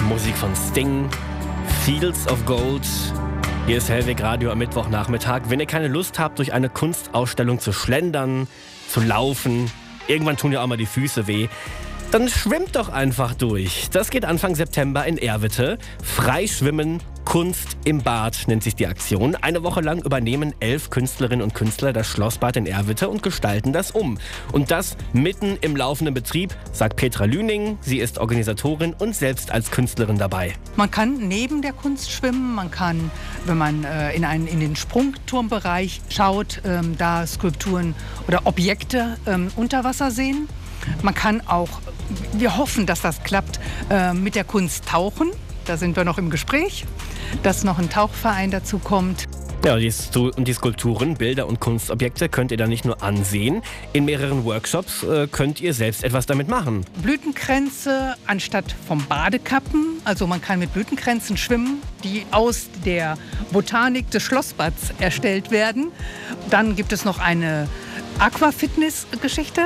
Musik von Sting, Fields of Gold. Hier ist Hellweg Radio am Mittwochnachmittag. Wenn ihr keine Lust habt, durch eine Kunstausstellung zu schlendern, zu laufen, irgendwann tun ja auch mal die Füße weh, dann schwimmt doch einfach durch. Das geht Anfang September in Erwitte. Freischwimmen, Kunst im Bad nennt sich die Aktion. Eine Woche lang übernehmen 11 Künstlerinnen und Künstler das Schlossbad in Erwitte und gestalten das um. Und das mitten im laufenden Betrieb, sagt Petra Lüning. Sie ist Organisatorin und selbst als Künstlerin dabei. Man kann neben der Kunst schwimmen, man kann, wenn man in den Sprungturmbereich schaut, da Skulpturen oder Objekte unter Wasser sehen. Man kann auch, wir hoffen, dass das klappt, mit der Kunst tauchen. Da sind wir noch im Gespräch, dass noch ein Tauchverein dazu kommt. Ja, die Skulpturen, Bilder und Kunstobjekte könnt ihr dann nicht nur ansehen. In mehreren Workshops könnt ihr selbst etwas damit machen. Blütenkränze anstatt vom Badekappen. Also man kann mit Blütenkränzen schwimmen, die aus der Botanik des Schlossbads erstellt werden. Dann gibt es noch eine Aquafitness-Geschichte.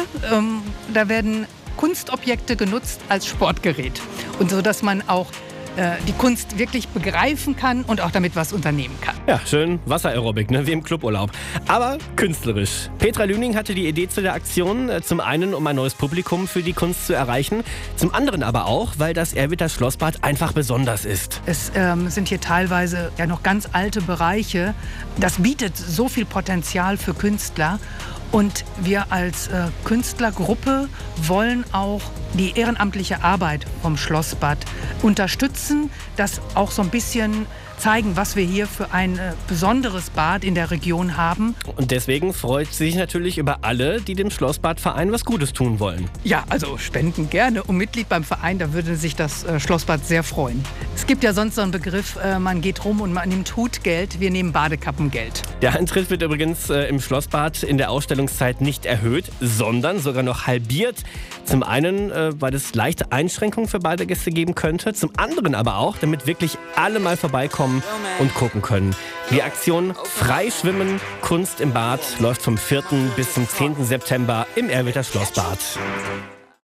Da werden Kunstobjekte genutzt als Sportgerät. Und so, dass man auch die Kunst wirklich begreifen kann und auch damit was unternehmen kann. Ja, schön Wasser-Aerobic, ne? Wie im Cluburlaub. Aber künstlerisch. Petra Lüning hatte die Idee zu der Aktion, zum einen, um ein neues Publikum für die Kunst zu erreichen, zum anderen aber auch, weil das Erwitter Schlossbad einfach besonders ist. Es sind hier teilweise ja noch ganz alte Bereiche. Das bietet so viel Potenzial für Künstler. Und wir als Künstlergruppe wollen auch die ehrenamtliche Arbeit vom Schlossbad unterstützen, das auch so ein bisschen zeigen, was wir hier für ein besonderes Bad in der Region haben. Und deswegen freut sie sich natürlich über alle, die dem Schlossbadverein was Gutes tun wollen. Ja, also spenden gerne und Mitglied beim Verein, da würde sich das Schlossbad sehr freuen. Es gibt ja sonst so einen Begriff, man geht rum und man nimmt Hutgeld, wir nehmen Badekappengeld. Der Eintritt wird übrigens im Schlossbad in der Ausstellungszeit nicht erhöht, sondern sogar noch halbiert. Zum einen, weil es leichte Einschränkungen für Badegäste geben könnte, zum anderen aber auch, damit wirklich alle mal vorbeikommen und gucken können. Die Aktion Freischwimmen, Kunst im Bad läuft vom 4. bis zum 10. September im Erwitter Schlossbad.